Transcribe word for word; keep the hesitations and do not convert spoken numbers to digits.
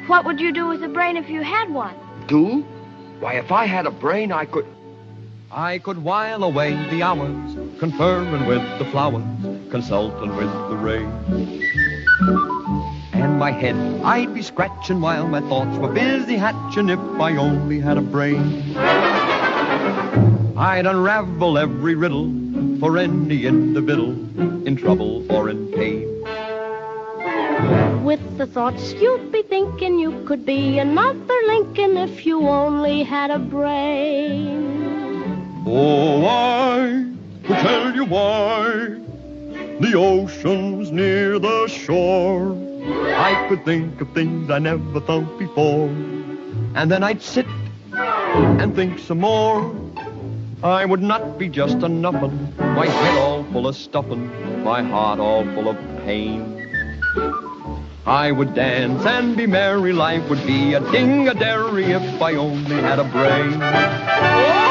What would you do with a brain if you had one? Do? Why, if I had a brain, I could... I could while away the hours, conferring with the flowers, consulting with the rain. And my head I'd be scratching while my thoughts were busy hatching if I only had a brain. I'd unravel every riddle for any individual in trouble or in pain. With the thoughts you'd be thinking, you could be another Lincoln if you only had a brain. Oh, I could tell you why the ocean's near the shore. I could think of things I never thought before, and then I'd sit and think some more. I would not be just a nuffin', my head all full of stuffin', my heart all full of pain. I would dance and be merry, life would be a ding-a-dairy if I only had a brain.